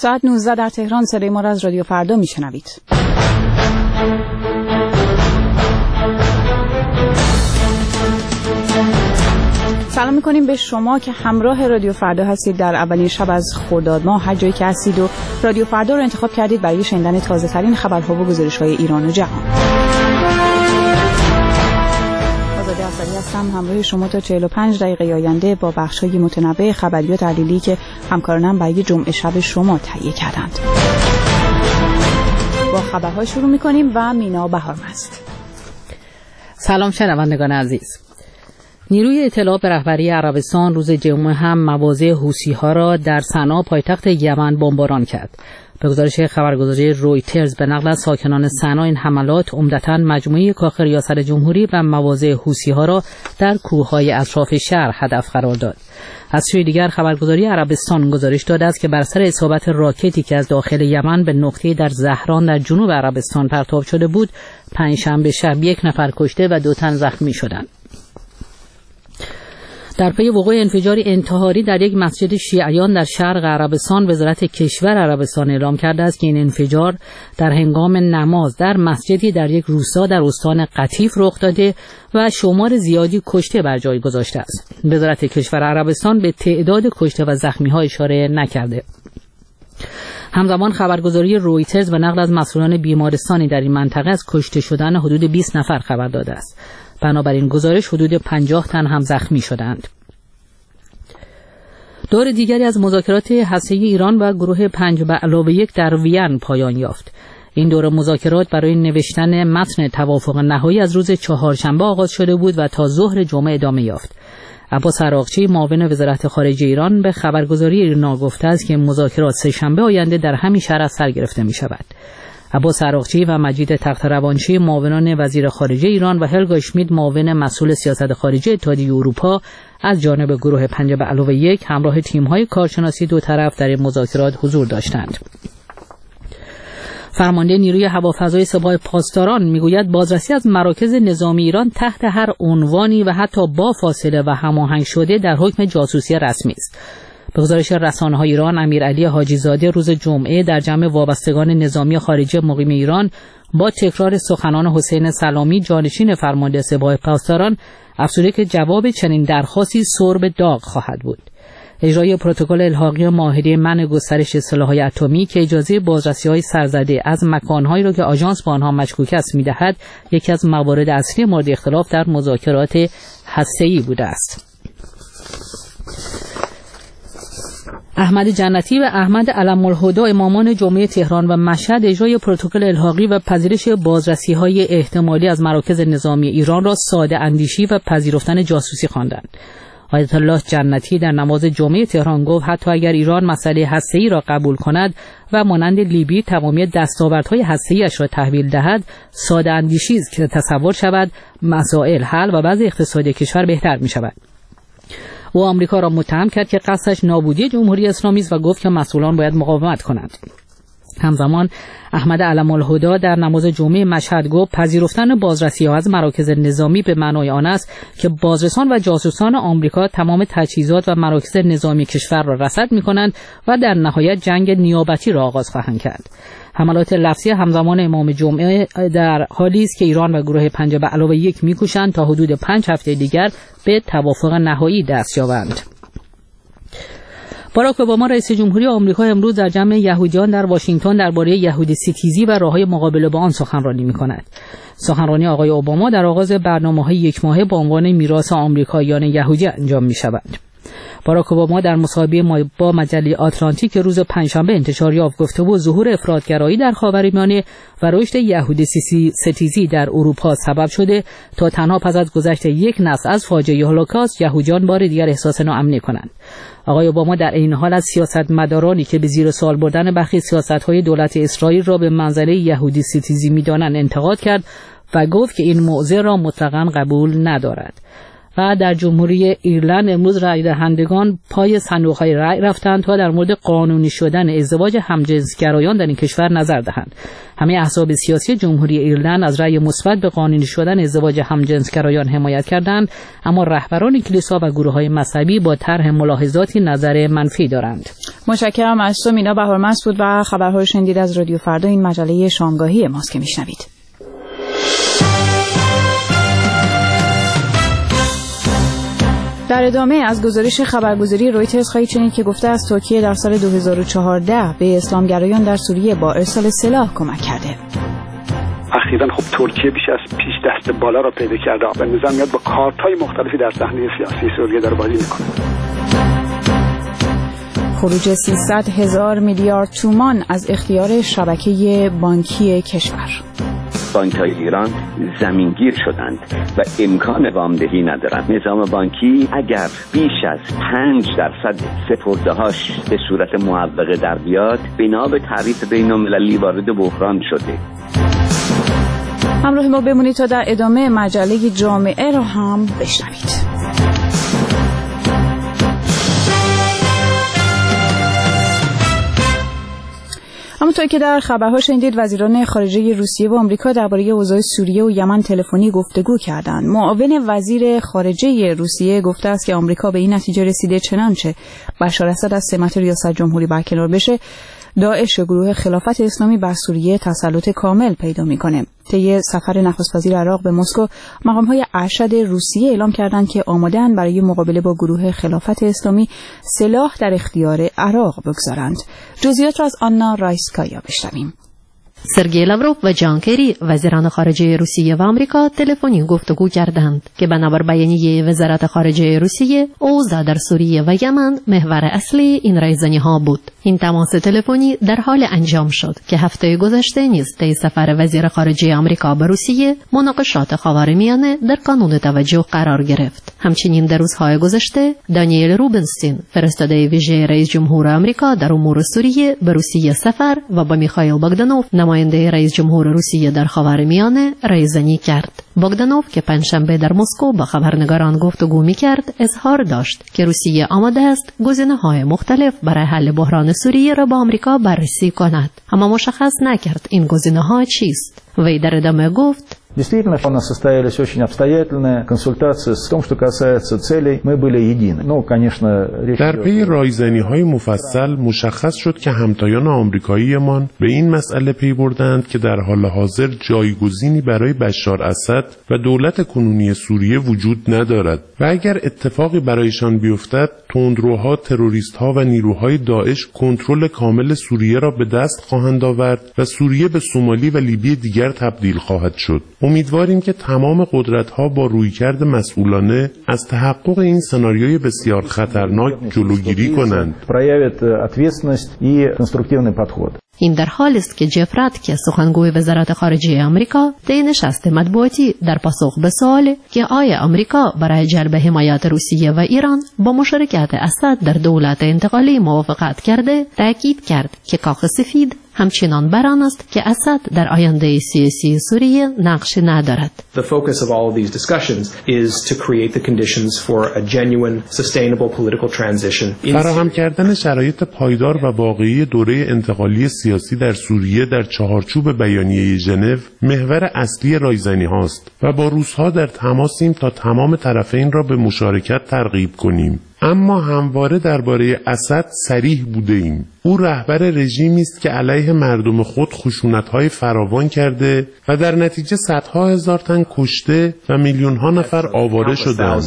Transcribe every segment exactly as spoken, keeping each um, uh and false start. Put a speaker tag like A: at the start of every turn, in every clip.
A: ساعت نوزده در تهران. صدای ما را از رادیو فردا میشنوید. سلام میکنیم به شما که همراه رادیو فردا هستید. در اولین شب از خرداد ماه هر جایی که هستید و رادیو فردا رو انتخاب کردید برای شنیدن تازه ترین خبرها و گزارش‌های ایران و جهان. آزاده اصلی هستم همراه شما تا چهل و پنج دقیقه آینده با بخش‌های متنوع خبری و تحلیلی که همکارانم برای جمعه شب شما تهیه کردند. با خبرها شروع میکنیم و مینا بهارمست.
B: سلام شنوندگان عزیز. نیروی اطلاعات به رهبری عربستان روز جمعه هم مواضع حوثی‌ها را در صنعا پایتخت یمن بمباران کرد. به گزارش خبرگزاری رویترز به نقل از ساکنان صنعا این حملات عمدتاً مجموعه کاخ ریاست جمهوری و مواضع حوثی‌ها را در کوههای اطراف شهر هدف قرار داد. از سوی دیگر خبرگزاری عربستان گزارش داده است که بر اثر اصابت راکتی که از داخل یمن به نقطه‌ای در زهران در جنوب عربستان پرتاب شده بود، پنجشنبه شب یک نفر کشته و دو تن زخمی شدند. در پی وقوع انفجاری انتحاری در یک مسجد شیعیان در شرق عربستان، وزارت کشور عربستان اعلام کرده است که این انفجار در هنگام نماز در مسجدی در یک روستا در استان قطیف رخ داده و شمار زیادی کشته بر جای گذاشته است. وزارت کشور عربستان به تعداد کشته و زخمی‌ها اشاره نکرده. همزمان خبرگزاری رویترز به نقل از مسئولان بیمارستانی در این منطقه از کشته شدن حدود بیست نفر خبر داده است. بنابراین گزارش حدود پنجاه تن هم زخمی شدند. دور دیگری از مذاکرات هسته‌ای ایران و گروه پنج به علاوه یک در وین پایان یافت. این دور مذاکرات برای نوشتن متن توافق نهایی از روز چهارشنبه آغاز شده بود و تا ظهر جمعه ادامه یافت. عباس عراقچی معاون وزارت خارجه ایران به خبرگزاری ایرنا گفته است که مذاکرات سه شنبه آینده در همین شهر از سر گرفته می شود. عباس عراقچی و مجید تخت‌روانچی معاونان وزیر خارجه ایران و هلگا اشمیت معاون مسئول سیاست خارجه اتحادیه اروپا از جانب گروه پنج به علاوه یک همراه تیم‌های کارشناسی دو طرف در این مذاکرات حضور داشتند. فرمانده نیروی هوافضای سپاه پاسداران میگوید بازرسی از مراکز نظامی ایران تحت هر عنوانی و حتی با فاصله و هماهنگ شده در حکم جاسوسی رسمی است. به گزارش رسانه‌های ایران، امیرعلی حاجی زاده روز جمعه در جمع وابستگان نظامی خارجی مقیم ایران با تکرار سخنان حسین سلامی جانشین فرمانده سپاه پاسداران افزوده که جواب چنین درخواستی سرب داغ خواهد بود. اجرای پروتکل الحاقی معاهده منع گسترش سلاح‌های اتمی که اجازه بازرسی‌های سرزده از مکان‌هایی را که آژانس با آنها مشکوک است می‌دهد، یکی از موارد اصلی مورد اختلاف در مذاکرات هسته‌ای بوده است. احمد جنتی و احمد علم الهدی امامان جمعه تهران و مشهد اجرای پروتکل الحاقی و پذیرش بازرسی‌های احتمالی از مراکز نظامی ایران را ساده اندیشی و پذیرفتن جاسوسی خواندند. آیت الله جنتی در نماز جمعه تهران گفت حتی اگر ایران مسئله هسته‌ای را قبول کند و مانند لیبی تمامی دستاوردهای هسته‌ای‌اش را تحویل دهد، ساده اندیشی است که تصور شود مسائل حل و وضع اقتصادی کشور بهتر می‌شود. او آمریکا را متهم کرد که قصدش نابودی جمهوری اسلامی است و گفت که مسئولان باید مقاومت کنند. همزمان احمد علم الهدی در نماز جمعه مشهد گفت پذیرفتن بازرسی‌ها از مراکز نظامی به معنای آن است که بازرسان و جاسوسان آمریکا تمام تجهیزات و مراکز نظامی کشور را رصد می‌کنند و در نهایت جنگ نیابتی را آغاز خواهند کرد. حملات لفظی همزمان امام جمعه در حالی است که ایران و گروه پنج به علاوه یک می‌کوشند تا حدود پنج هفته دیگر به توافق نهایی دست یابند. باراک اوباما رئیس جمهوری آمریکا امروز در جمع یهودیان در واشنگتن درباره یهودی ستیزی و راه‌های مقابله با آن سخنرانی می‌کند. سخنرانی آقای اوباما در آغاز برنامه‌های یک ماهه با عنوان میراث آمریکاییان یهودی انجام می‌شود. باراک اوباما در مصاحبه با مجله آتلانتیک روز پنجشنبه انتشار یافت گفته بود ظهور افراطگرایی در خاورمیانه و رشد یهودی ستیزی در اروپا سبب شده تا تنها پس از گذشت یک نسل از فاجعه هولوکاست یهودیان بار دیگر احساس ناامنی کنند. آقای اوباما در این حال از سیاستمدارانی که به زیر سوال بردن برخی سیاست‌های دولت اسرائیل را به منزله یهودی ستیزی می‌دانند انتقاد کرد و گفت که این موضع را مطلقاً قبول ندارد. و در جمهوری ایرلند امروز رای دهندگان پای صندوق‌های رای رفتند تا در مورد قانونی شدن ازدواج همجنسگرایان در این کشور نظر دهند. همه احزاب سیاسی جمهوری ایرلند از رای مثبت به قانونی شدن ازدواج همجنسگرایان حمایت کردند، اما رهبران کلیسا و گروه‌های مذهبی با طرح ملاحظاتی نظر منفی دارند.
A: متشکرم از تو مینا بهارمست بود و خبرهای شنیدید از رادیو فردا، این مجله شامگاهی ماست که میشنوید. در ادامه از گزارش خبرگزاری رویترز خواهید شنید که گفته از ترکیه در سال دو هزار و چهارده به اسلامگرایان در سوریه با ارسال سلاح کمک کرده.
C: اخیراً خب ترکیه بیش از پیش دست بالا را پیدا کرده و نظام میاد با کارت‌های مختلفی در صحنه سیاسی سوریه داره بازی میکنه.
A: خروج سیصد هزار میلیارد تومان از اختیار شبکه بانکی کشور.
D: بانک‌های ایران زمینگیر شدند و امکان وامدهی ندارند. نظام بانکی اگر بیش از پنج درصد سپرده‌هاش به صورت معوقه در بیاد، بنا به تعریف بین‌المللی وارد بحران شده.
A: همراه ما بمونید تا در ادامه مجله جامعه را هم بشنوید. همونطور که در خبرها شنیدید، وزیران خارجه روسیه و آمریکا درباره اوضاع سوریه و یمن تلفنی گفتگو کردند. معاون وزیر خارجه روسیه گفته است که آمریکا به این نتیجه رسیده چنانچه بشار اسد از سمت ریاست جمهوری برکنار بشه، داعش گروه خلافت اسلامی بر سوریه تسلط کامل پیدا میکنه. طی سفر نخست وزیر عراق به مسکو، مقام‌های ارشد روسیه اعلام کردند که آماده‌اند برای مقابله با گروه خلافت اسلامی سلاح در اختیار عراق بگذارند. جزئیات را از آنا رایسکایا بشنویم.
E: سرگئی لاوروف و جان کری وزیران خارجه روسیه و آمریکا تلفنی گفتگو کردند که بنابر بیانیه وزارت خارجه روسیه، اوضاع در سوریه و یمن محور اصلی این رایزنی‌ها بود. این تماس تلفنی در حال انجام شد که هفته گذشته نیز طی سفر وزیر خارجه آمریکا به روسیه مناقشات خاورمیانه در کانون توجه قرار گرفت. همچنین در روزهای گذشته دانیل روبنستین، فرستاده ویژه رئیس جمهور آمریکا در امور سوریه، به روسیه سفر و با میخائیل باگدانوف، نماینده رئیس جمهور روسیه در خاورمیانه، رایزنی کرد. باگدانوف که پنجشنبه در مسکو با خبرنگاران گفتگو می‌کرد، اظهار داشت که روسیه آماده است گزینه‌های مختلف برای حل بحران سوریه را با آمریکا بررسی کند، اما مشخص نکرد این گزینه‌ها چیست. وی در ادامه гуфт:
F: Действительно, у нас состоялись очень обстоятельные консультации с том, что касается целей, мы были едины. Ну, конечно, речь
G: در پی رایزنی‌های مفصل مشخص شد که همتایان آمریکایی‌مان به این مسئله پی بردند که در حال حاضر جایگزینی برای بشار اسد و دولت کنونی سوریه وجود ندارد و اگر اتفاقی برایشان بیفتد، تندروها، تروریست‌ها و نیروهای داعش کنترل کامل سوریه را به دست خواهند آورد و سوریه به سومالی و لیبی دیگر تبدیل خواهد شد. امیدواریم که تمام قدرت‌ها با رویکرد مسئولانه از تحقق این سناریوی بسیار خطرناک جلوگیری کنند.
E: این در حالی است که جف راتکه، سخنگوی وزارت خارجه آمریکا، طی نشست مطبوعاتی در پاسخ به سوال که آیا آمریکا برای جلب حمایت روسیه و ایران با مشارکت اسد در دولت انتقالی موافقت کرده، تاکید کرد که کاخ سفید همچنان بر آن است که اسد در آینده سیاسی سوریه نقش ندارد.
H: The focus of all of these discussions is to create the conditions for a genuine, sustainable political transition.
G: فراهم کردن شرایط پایدار و واقعی دوره انتقالی سیاسی در سوریه در چهارچوب بیانیه ژنو محور اصلی رایزنی هاست و با روس‌ها در تماسیم تا تمام طرفین را به مشارکت ترغیب کنیم. اما همواره درباره اسد صریح بوده ایم. او رهبر رژیمی است که علیه مردم خود خشونت‌های فراوان کرده و در نتیجه صدها هزار تن کشته و میلیون‌ها نفر آواره شدند.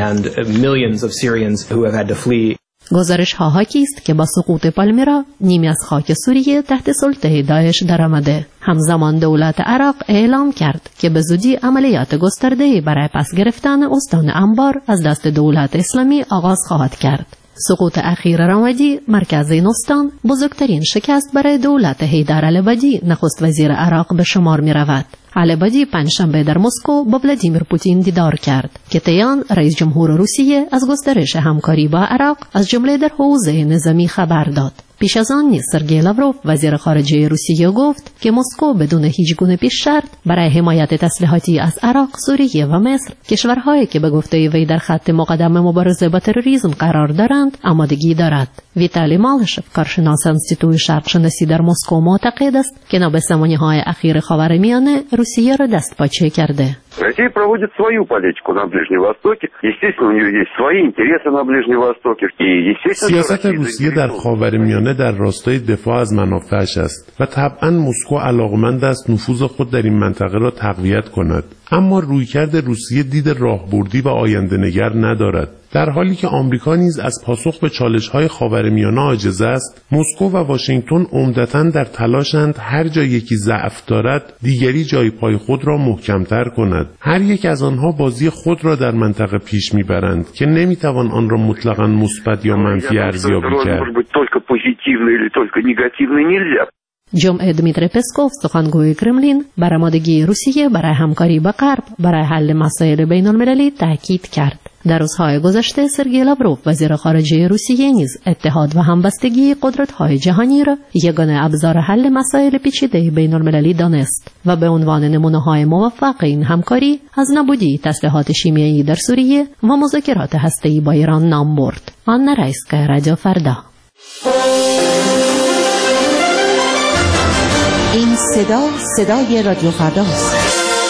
E: گزارش ها حاکی است که با سقوط پالمیرا نیمی از خاک سوریه تحت سلطه داعش درآمده. همزمان دولت عراق اعلام کرد که به زودی عملیات گسترده‌ای برای پس گرفتن استان انبار از دست دولت اسلامی آغاز خواهد کرد. سقوط اخیر رمادی، مرکز این استان، بزرگترین شکست برای دولت حیدر العبادی، نخست وزیر عراق، به شمار می رود. العبادی پنجشنبه در مسکو با ولادیمیر پوتین دیدار کرد که طی آن رئیس جمهور روسیه از گسترش همکاری با عراق از جمله در حوزه نظامی خبر داد. پیش از آن نیز سرگئی لاوروف وزیر خارجه روسیه گفت که مسکو بدون هیچ گونه پیش شرط برای حمایت تسلیحاتی از عراق، سوریه و مصر، کشورهایی که به گفته وی در خط مقدم مبارزه با تروریسم قرار دارند، آمادگی دارد. ویتالی مالشف، کارشناس انستیتوی شرق شناسی در مسکو، معتقد است که نابسامانی‌های اخیر خاورمیانه روسیه را دست پاچه کرده.
I: Россия проводит свою политику на Ближнем Востоке. Естественно, у нее есть свои интересы на Ближнем Востоке. И естественно,
G: سیاست روسیه در خاورمیانه در راستای دفاع از منافعش است و طبعا مسکو علاقمند است نفوذ خود در این منطقه را تقویت کند. اما رویکرد روسیه دید راهبردی و آینده‌نگر ندارد. در حالی که آمریکا نیز از پاسخ به چالش‌های خاورمیانه عاجز است، مسکو و واشنگتن عمدتاً در تلاشند هر جا یکی ضعف دارد، دیگری جای پای خود را محکم‌تر کند. هر یک از آنها بازی خود را در منطقه پیش می‌برند که نمی‌توان آن را مطلقاً مثبت یا منفی ارزیابی کرد.
E: جمعه دمیتری پسکوف سخنگوی کرملین بر آمادگی روسیه برای همکاری با غرب برای حل مسائل بین المللی تاکید کرد. در روزهای گذشته سرگئی لاوروف وزیر خارجه روسیه نیز اتحاد و همبستگی قدرت‌های جهانی را یگانه ابزار حل مسائل پیچیده بین المللی دانست و به عنوان نمونه‌های موفق این همکاری از نابودی تسلیحات شیمیایی در سوریه و مذاکرات هسته‌ای با ایران نام برد. آن رئیس‌کای رادیو فردا.
J: این صدا صدای رادیو فرداست.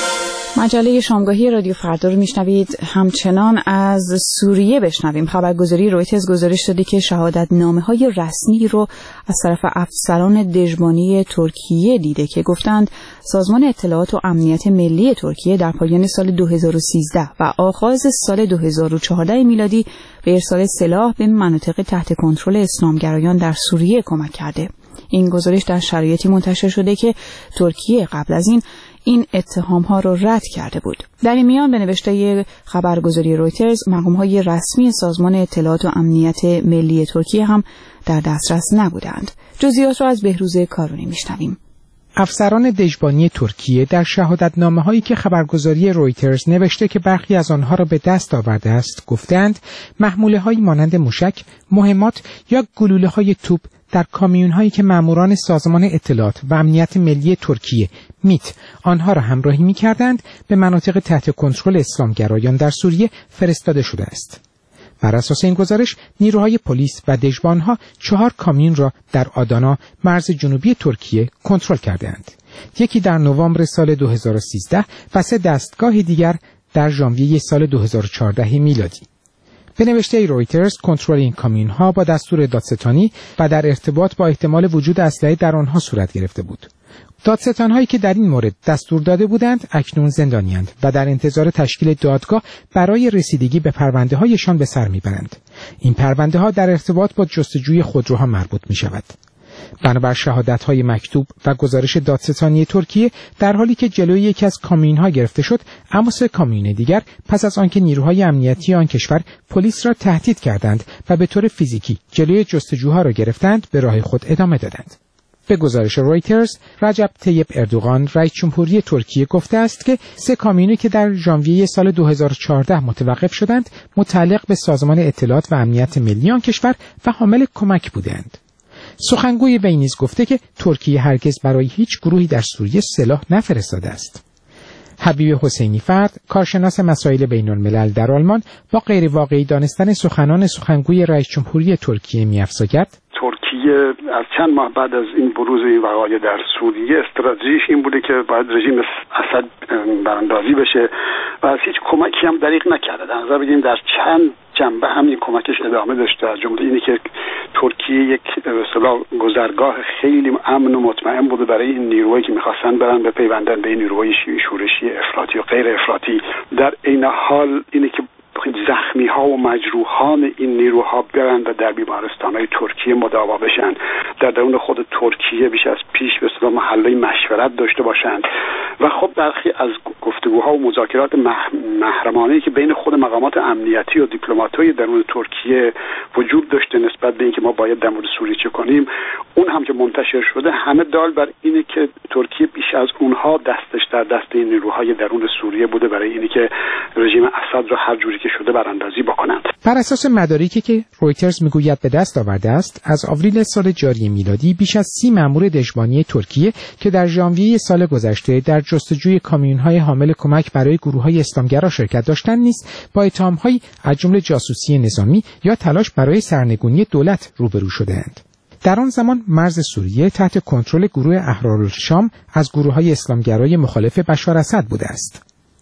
A: مجله شامگاهی رادیو فردا رو میشنوید. همچنان از سوریه بشنویم. خبرگزاری رویترز گزارش داده که شهادتنامه‌های رسمی رو از طرف افسران دژبانی ترکیه دیده که گفتند سازمان اطلاعات و امنیت ملی ترکیه در پایان سال دو هزار و سیزده و آغاز سال دو هزار و چهارده میلادی به ارسال سلاح به مناطق تحت کنترل اسلامگرایان در سوریه کمک کرده. این گزارش در شرایطی منتشر شده که ترکیه قبل از این این اتهام‌ها را رد کرده بود. در این میان به نوشته خبرگزاری رویترز مقام‌های رسمی سازمان اطلاعات و امنیت ملی ترکیه هم در دسترس نبودند. جزئیات را از بهروز کارونی میشنویم.
K: افسران دژبانی ترکیه در شهادتنامه‌هایی که خبرگزاری رویترز نوشته که برخی از آنها را به دست آورده است گفتند محموله‌هایی مانند موشک، مهمات یا گلوله‌های توپ در کامیون‌هایی که ماموران سازمان اطلاعات و امنیت ملی ترکیه میت آنها را همراهی می‌کردند به مناطق تحت کنترل اسلامگرایان در سوریه فرستاده شده است. بر اساس این گزارش نیروهای پلیس و دژبان‌ها چهار کامیون را در آدانا مرز جنوبی ترکیه کنترل کردند. یکی در نوامبر سال دو هزار و سیزده و سه دستگاه دیگر در ژانویه سال دو هزار و چهارده میلادی. به نوشته رویترز کنترل این کامیون‌ها با دستور دادستانی و در ارتباط با احتمال وجود اسلحه در آنها صورت گرفته بود. دادستان‌هایی که در این مورد دستور داده بودند اکنون زندانی‌اند و در انتظار تشکیل دادگاه برای رسیدگی به پرونده‌هایشان به سر می‌برند. این پرونده‌ها در ارتباط با جستجوی خودروها مربوط می‌شود. بنابر شهادت‌های مکتوب و گزارش دادستانی ترکیه در حالی که جلوی یکی از کامیون‌ها گرفته شد، اما سه کامیون دیگر پس از آنکه نیروهای امنیتی آن کشور پلیس را تهدید کردند و به طور فیزیکی جلوی جستجوها را گرفتند، به راه خود ادامه دادند. به گزارش رویترز، رجب طیب اردوغان رئیس جمهوری ترکیه گفته است که سه کامیونی که در ژانویه سال دو هزار و چهارده متوقف شدند، متعلق به سازمان اطلاعات و امنیت ملی آن کشور و حامل کمک بودند. سخنگوی وی نیز گفته که ترکیه هرگز برای هیچ گروهی در سوریه سلاح نفرستاده است. حبیب حسینی فرد، کارشناس مسائل بین الملل در آلمان، با غیر واقعی دانستن سخنان سخنگوی رئیس جمهوری ترکیه می‌افزاید:
C: ترکیه از چند ماه بعد از این بروز این وقایع در سوریه استراتژیش این بوده که باید رژیم اسد براندازی بشه و از هیچ کمکی هم دریغ نکرده. در نظر بگیریم در چند جنبه هم این کمکش ادامه داشته، از جمله اینی که ترکیه یک به اصطلاح گذرگاه خیلی امن و مطمئن بوده برای این نیروهایی که می‌خواستن برن به پیوندن به این نیروهای شورشی افراطی و غیر افراطی. در عین حال اینی که زخمی ها و مجروحان این نیروها برن و در بیمارستان های ترکیه مداوا بشن، در درون خود ترکیه بیش از پیش به اصطلاح محله مشورت داشته باشند و خب برخی از گفتگوها و مذاکرات محرمانه‌ای که بین خود مقامات امنیتی و دیپلمات‌های درون ترکیه وجود داشته نسبت به اینکه ما باید در مورد سوریه چه کنیم، اون هم که منتشر شده همه دال بر اینه که ترکیه بیش از اونها دستش در دست این نیروهای درون سوریه بوده برای اینی که رژیم اسد رو هر جوری که شده براندازی بکنند.
K: بر اساس مدارکی که رویترز میگوید به دست آورده است، از آوریل سال جاری میلادی بیش از سی مأمور دژبانی ترکیه که در ژانویه سال گذشته در جستجوی کامیون‌های حامل کمک برای گروه‌های اسلامگرا شرکت داشتند نیز با اتهام‌هایی از جمله جاسوسی نظامی یا تلاش برای سرنگونی دولت روبرو شده‌اند. در آن زمان مرز سوریه تحت کنترل گروه احرارالشام از گروه‌های اسلامگرای مخالف بشار اسد بوده است.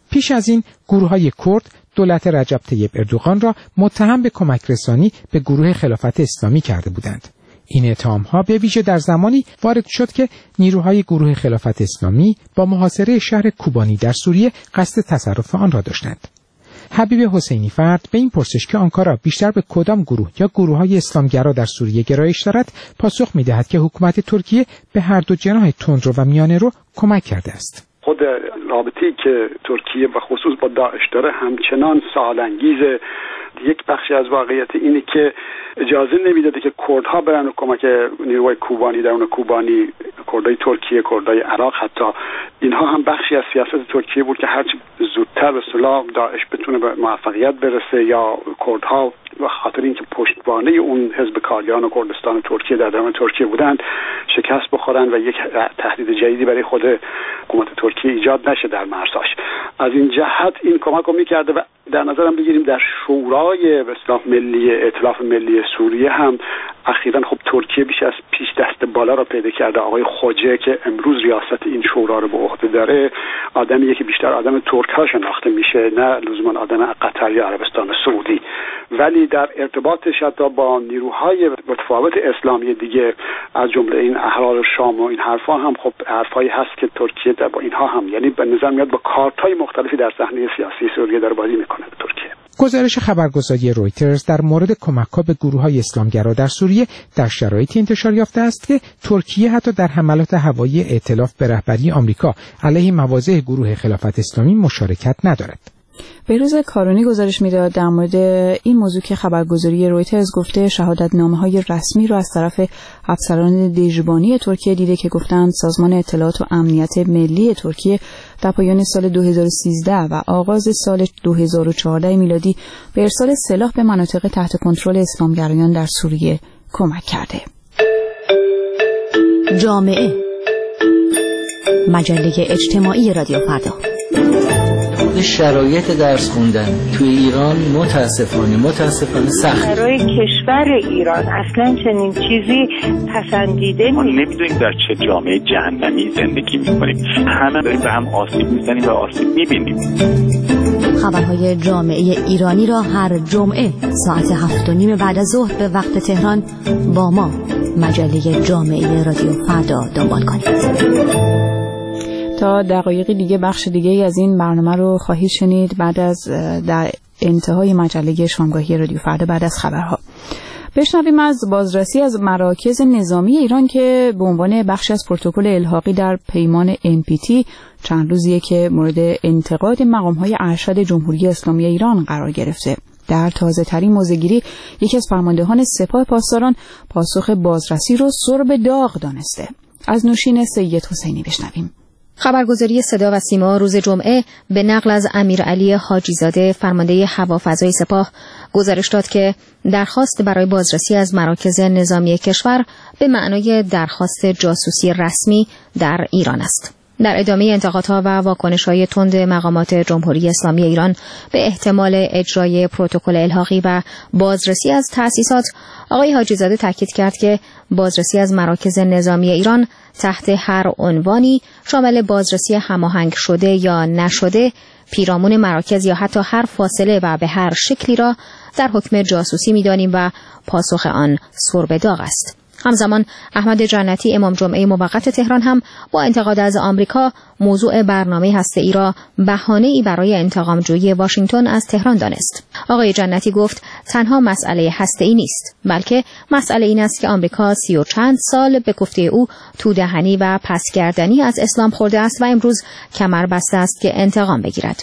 K: پیش از این گروه‌های کرد دولت رجب طیب اردوغان را متهم به کمک رسانی به گروه خلافت اسلامی کرده بودند. این اتهام‌ها به ویژه در زمانی وارد شد که نیروهای گروه خلافت اسلامی با محاصره شهر کوبانی در سوریه قصد تصرف آن را داشتند. حبیب حسینی فرد به این پرسش که آنکارا بیشتر به کدام گروه یا گروه‌های اسلامگرا در سوریه گرایش دارد پاسخ می‌دهد که حکومت ترکیه به هر دو جناح تندرو و میانه‌رو کمک کرده است.
C: خود رابطه‌ای که ترکیه و خصوص با داعش داره همچنان سال‌انگیزه. یک بخشی از واقعیت اینه که اجازه نمیداده که کردها برن و کمک نیروهای کوبانی درون کوبانی، کردهای ترکیه، کردهای عراق، حتی اینها هم بخشی از سیاست ترکیه بود که هرچی زودتر به اصطلاح داعش بتونه به موفقیت برسه یا کردها و خاطر اینکه پشتوانه اون حزب کاریان و کردستان ترکیه در درون ترکیه بودند شکست بخورن و یک تهدید جدیدی برای خود حکومت ترکیه ایجاد نشه در مرزاش. از این جهت این کمک رو میکرده و در نظرم بگیریم در شورای به اصطلاح ملی ائتلاف ملی سوریه هم اخیراً خب ترکیه بیش از پیش دست بالا را پیدا کرده. آقای خوجه که امروز ریاست این شورا رو به عهده داره آدمیه که بیشتر آدم ترک ها شناخته میشه، نه لزوما آدم قطر یا عربستان سعودی، ولی در ارتباطش حتی با نیروهای متفاوت اسلامی دیگه از جمله این احرار شام و این حرفا هم خب حرفایی هست که ترکیه در با اینها هم یعنی به نظر میاد با کارت‌های مختلفی در صحنه سیاسی سوریه داره بازی میکنه به ترکیه.
K: گزارش خبرگزاری رویترز در مورد کمک‌ها به گروه‌های اسلامگرا در سوریه در شرایطی انتشار یافته است که ترکیه حتی در حملات هوایی ائتلاف به رهبری آمریکا علیه مواضع گروه خلافت اسلامی مشارکت ندارد.
A: بهروز کارونی گزارش میداد در مورد این موضوع که خبرگزاری رویترز گفته شهادتنامه‌های رسمی را از طرف افسران دژبانی ترکیه دیده که گفتند سازمان اطلاعات و امنیت ملی ترکیه در پایان سال دو هزار و سیزده و آغاز سال دو هزار و چهارده میلادی به ارسال سلاح به مناطق تحت کنترل اسلامگرایان در سوریه کمک کرده.
L: جامعه مجله اجتماعی رادیو فردا.
M: شرایط درس خوندن توی ایران متاسفانه متاسفانه سخت.
N: برای کشور ایران اصلا چنین چیزی پسندیده نیست.
O: ما نمیدونیم در چه جامعه جهنمی زندگی میکنیم. همه داریم به هم آسیب میزنیم و آسیب میبینیم.
L: خبرهای جامعه ایرانی را هر جمعه ساعت هفت و نیم بعد از ظهر به وقت تهران با ما مجله جامعه رادیو فردا دنبال کنید.
A: تا دقایقی دیگه بخش دیگه از این برنامه رو خواهید شنید بعد از در انتهای مجله شامگاهی رادیو فردا بعد از خبرها. بشنویم از بازرسی از مراکز نظامی ایران که به عنوان بخش از پروتکل الحاقی در پیمان ام پی تی چند روزیه که مورد انتقاد مقام‌های ارشد جمهوری اسلامی ایران قرار گرفته. در تازه ترین موضع‌گیری یکی از فرماندهان سپاه پاسداران پاسخ بازرسی رو سرب داغ دانسته. از نوشین سید حسینی بشنویم.
P: خبرگزاری صدا و سیما روز جمعه به نقل از امیرعلی حاجیزاده فرمانده هوافضای سپاه گزارش داد که درخواست برای بازرسی از مراکز نظامی کشور به معنای درخواست جاسوسی رسمی در ایران است. در ادامه انتقادها و واکنش‌های تند مقامات جمهوری اسلامی ایران به احتمال اجرای پروتکل الحاقی و بازرسی از تأسیسات، آقای حاجیزاده تاکید کرد که بازرسی از مراکز نظامی ایران تحت هر عنوانی شامل بازرسی هماهنگ شده یا نشده، پیرامون مراکز یا حتی هر فاصله و به هر شکلی را در حکم جاسوسی می‌دانیم و پاسخ آن سرب داغ است. همزمان احمد جنتی امام جمعه موقت تهران هم با انتقاد از آمریکا موضوع برنامه هسته‌ای را بهانه‌ای برای انتقام‌جویی واشنگتن از تهران دانست. آقای جنتی گفت تنها مسئله هسته‌ای نیست، بلکه مسئله این است که آمریکا سی و چند سال به گفته او تودهنی و پسگردنی از اسلام خورده است و امروز کمر بسته است که انتقام بگیرد.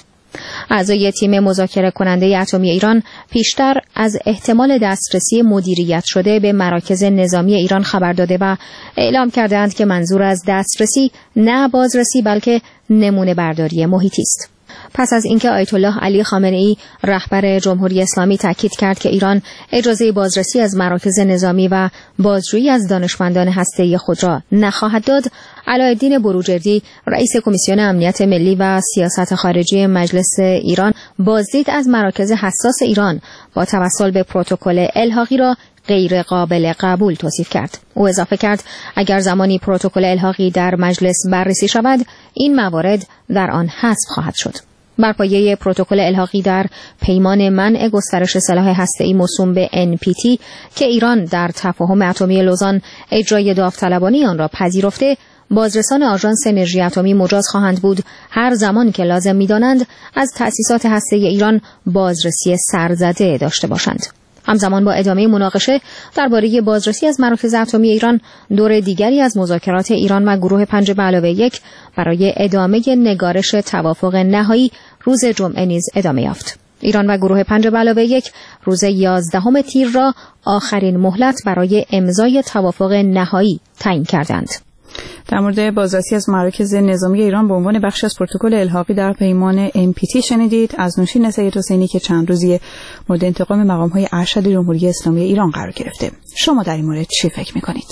P: اعضای تیم مذاکره کننده اتمی ایران پیشتر از احتمال دسترسی مدیریت شده به مراکز نظامی ایران خبر داده و اعلام کردند که منظور از دسترسی نه بازرسی بلکه نمونه برداری محیطی است. پس از اینکه آیت الله علی خامنه‌ای رهبر جمهوری اسلامی تاکید کرد که ایران اجازه بازرسی از مراکز نظامی و بازجویی از دانشمندان هسته‌ای خود را نخواهد داد، علاءالدین بروجردی رئیس کمیسیون امنیت ملی و سیاست خارجی مجلس ایران بازدید از مراکز حساس ایران با توسل به پروتکل الحاقی را غیر قابل قبول توصیف کرد. او اضافه کرد اگر زمانی پروتکل الحاقی در مجلس بررسی شود این موارد در آن حذف خواهد شد. بر پایه پروتکل الحاقی در پیمان منع گسترش سلاح هسته‌ای موسوم به ان پی تی که ایران در تفاهم اتمی لوزان اجرای داوطلبانه آن را پذیرفته، بازرسان آژانس انرژی اتمی مجاز خواهند بود هر زمان که لازم می‌دانند از تأسیسات هسته‌ای ایران بازرسی سرزده داشته باشند. همزمان با ادامه مناقشه درباره بازرسی از مراکز اتمی ایران، دور دیگری از مذاکرات ایران و گروه پنج به علاوه یک برای ادامه نگارش توافق نهایی روز جمعه نیز ادامه یافت. ایران و گروه پنج به علاوه یک روز یازدهم تیر را آخرین مهلت برای امضای توافق نهایی تعیین کردند.
A: در مورد بازرسی از مراکز نظامی ایران به عنوان بخش از پروتکل الحاقی در پیمان ام پی تی شنیدید از نوشین سید حسینی که چند روزی مورد انتقام مقام‌های ارشد جمهوری اسلامی ایران قرار گرفته. شما در این مورد چی فکر می‌کنید؟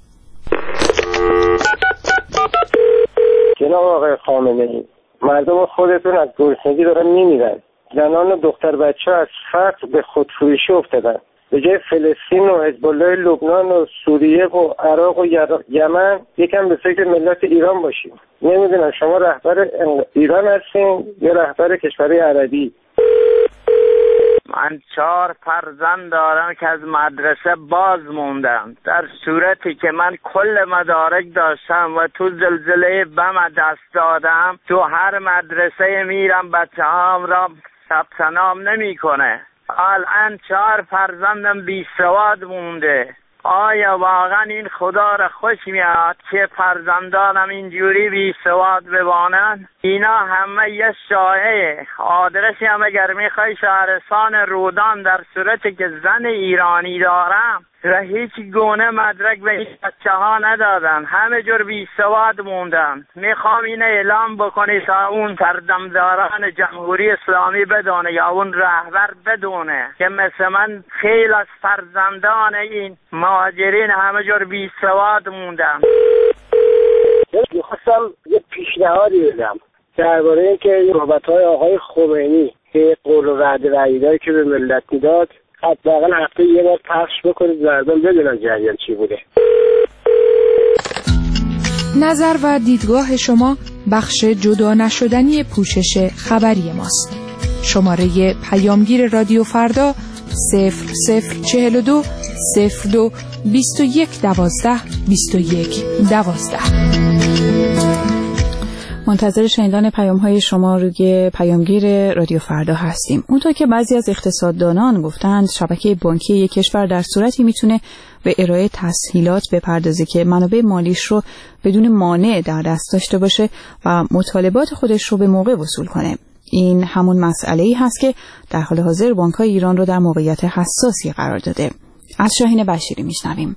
Q: جناب آقای خامنه‌ای، مردم خودتون از گرسنگی دارن میمیرن. زنان و دختر بچه‌ها از فقر به خودفروشی افتادن. به جای فلسطین و حزب الله لبنان و سوریه و عراق و یمن یکم به فکر ملت ایران باشیم. نمیدونم شما رهبر ایران هستین یا رهبر کشور عربی؟
R: من چهار فرزند دارم که از مدرسه باز موندم، در صورتی که من کل مدارک داشتم و تو زلزله بم دست دادم. تو هر مدرسه میرم بچه هام را ثبت نام نمی کنه. الان چهار فرزندم بی سواد مونده. آیا واقعا این خدا را خوش میاد که فرزندانم اینجوری بی سواد بمانند؟ اینا همه یه شایعه. آدرسی هم اگر میخوای شهرستان رودان، در صورتی که زن ایرانی دارم و هیچ گونه مدرک به این بچه ها ندادن، همه جور بی سواد موندن. میخوام این اعلام بکنی تا اون سردمداران جمهوری اسلامی بدونه یا اون رهبر بدونه که مثل من خیلی از فرزندان این مهاجرین همه جور بی سواد موندن.
Q: میخواستم یه پیشنهادی بدم درباره اینکه این صحبت‌های آقای خمینی که قول و وعده وعیده‌ای که به ملت میداد حداقل هفته یه بار پخش بکنید مردم بدونن جریان چی بوده.
S: نظر و دیدگاه شما بخش جدا نشدنی پوشش خبری ماست. شماره پیامگیر رادیو فردا صفر صفر چهل و دو صفر دو بیست و یک دوازده بیست و یک دوازده.
A: منتظر شنیدن پیام‌های شما روی پیامگیر رادیو فردا هستیم. اونطور که بعضی از اقتصاددانان گفتند شبکه بانکی یک کشور در صورتی میتونه به ارائه تسهیلات بپردازه که منابع مالیش رو بدون مانع در دست داشته باشه و مطالبات خودش رو به موقع وصول کنه. این همون مسئله‌ای هست که در حال حاضر بانک‌های ایران رو در موقعیت حساسی قرار داده. از شاهین بشیری میشنویم.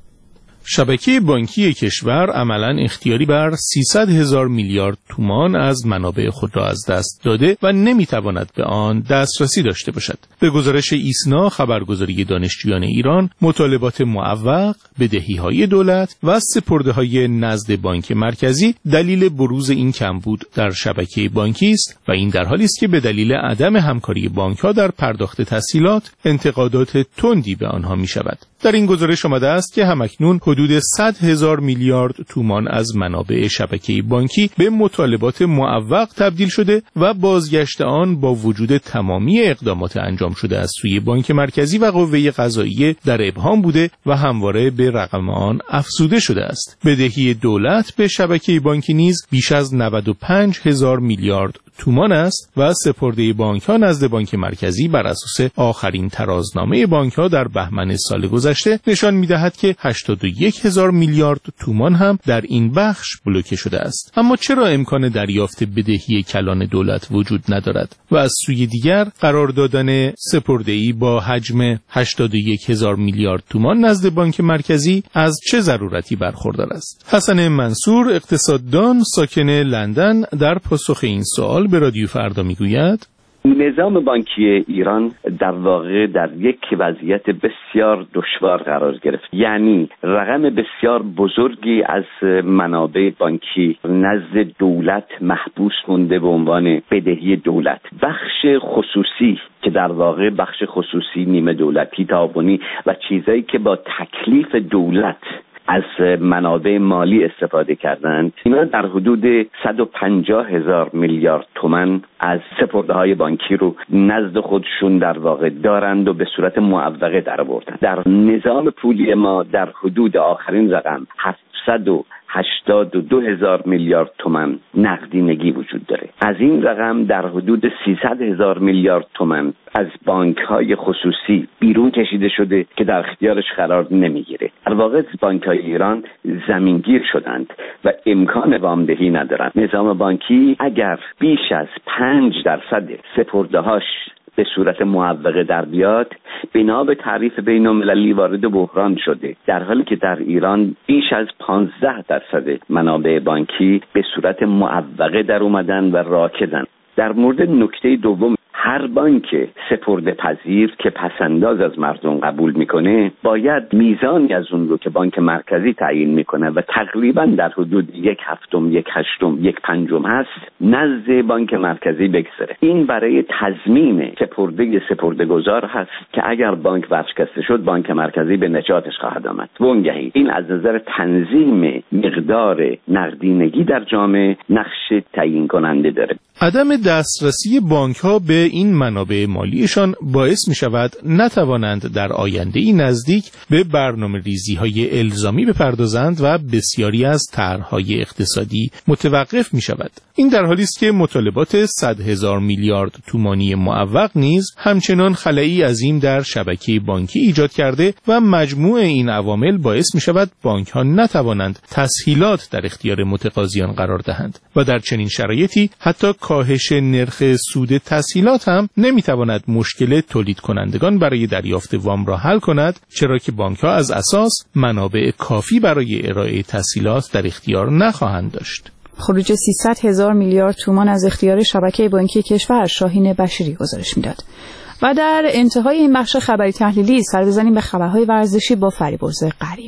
T: شبکه بانکی کشور عملاً اختیاری بر سیصد هزار میلیارد تومان از منابع خود را از دست داده و نمیتواند به آن دسترسی داشته باشد. به گزارش ایسنا خبرگزاری دانشجویان ایران، مطالبات معوق، بدهی‌های دولت و سپرده‌های نزد بانک مرکزی دلیل بروز این کمبود در شبکه بانکی است و این در حالی است که به دلیل عدم همکاری بانک‌ها در پرداخت تسهیلات انتقادات تندی به آنها می‌شود. در این گزارش آمده است که همکنون حدود صد هزار میلیارد تومان از منابع شبکه بانکی به مطالبات معوق تبدیل شده و بازگشت آن با وجود تمامی اقدامات انجام شده از سوی بانک مرکزی و قوه قضاییه در ابهام بوده و همواره به رقم آن افزوده شده است. بدهی دولت به شبکه بانکی نیز بیش از نود و پنج هزار میلیارد تومان است و سپرده بانک‌ها نزد بانک مرکزی بر اساس آخرین ترازنامه بانک‌ها در بهمن سال گذشته نشان می‌دهد که هشتاد و یک هزار میلیارد تومان هم در این بخش بلوکه شده است. اما چرا امکان دریافت بدهی کلان دولت وجود ندارد و از سوی دیگر قرار دادن سپرده‌ای با حجم هشتاد و یک هزار میلیارد تومان نزد بانک مرکزی از چه ضرورتی برخوردار است؟ حسن منصور، اقتصاددان ساکن لندن، در پاسخ این سوال به رادیو فردا میگوید:
D: نظام بانکی ایران در واقع در یک وضعیت بسیار دشوار قرار گرفت. یعنی رقم بسیار بزرگی از منابع بانکی نزد دولت محبوس مونده به عنوان بدهی دولت. بخش خصوصی که در واقع بخش خصوصی نیمه دولتی، تعاونی و چیزایی که با تکلیف دولت از منابع مالی استفاده کردند، اینا در حدود صد و پنجاه هزار میلیارد تومان از سپرده‌های بانکی رو نزد خودشون در واقع دارند و به صورت معوقه درآوردند. در نظام پولی ما در حدود آخرین رقم هفتصد و هشتاد و دو هزار میلیارد تومان نقدینگی وجود داره. از این رقم در حدود سیصد هزار میلیارد تومان از بانک‌های خصوصی بیرون کشیده شده که در اختیارش قرار نمیگیره. در واقع بانک‌های ایران زمینگیر شدند و امکان وامدهی ندارند. نظام بانکی اگر بیش از پنج درصد سپرده‌هاش به صورت معوقه در بیاد، بنا به تعریف بین‌المللی وارد بحران شده، در حالی که در ایران بیش از پانزده درصد منابع بانکی به صورت معوقه در اومدن و راکدن. در مورد نکته دوم، هر بانک سپرده پذیر که پسنداز از مردم قبول میکنه باید میزانی از اون رو که بانک مرکزی تعیین میکنه و تقریبا در حدود یک هفتم، یک هشتم، یک پنجم هست نزد بانک مرکزی بگذاره. این برای تضمین سپرده سپرده گذار هست که اگر بانک ورشکسته شد بانک مرکزی به نجاتش خواهد آمد. وانگهی این از نظر تنظیم مقدار نقدینگی در جامعه نقش تعیین کننده داره.
T: عدم دسترسی بانک‌ها به این منابع مالیشان باعث می شود نتوانند در آینده‌ای نزدیک به برنامه ریزی های الزامی بپردازند و بسیاری از طرح‌های اقتصادی متوقف می شود. این در حالی است که مطالبات صد هزار میلیارد تومانی معوق نیز همچنان خلایی عظیم در شبکه بانکی ایجاد کرده و مجموع این عوامل باعث می شود بانک‌ها نتوانند تسهیلات در اختیار متقاضیان قرار دهند و در چنین شرایطی حتی کاهش نرخ سود تسهیلات هم نمیتواند مشکل تولید کنندگان برای دریافت وام را حل کند، چرا که بانک‌ها از اساس منابع کافی برای ارائه تسهیلات در اختیار نخواهند داشت.
A: خروج سیصد هزار میلیارد تومان از اختیار شبکه بانکی کشور، شاهین بشیری گزارش میداد. و در انتهای این بخش خبری تحلیلی سر بزنیم به خبرهای ورزشی با فریبرز غریب.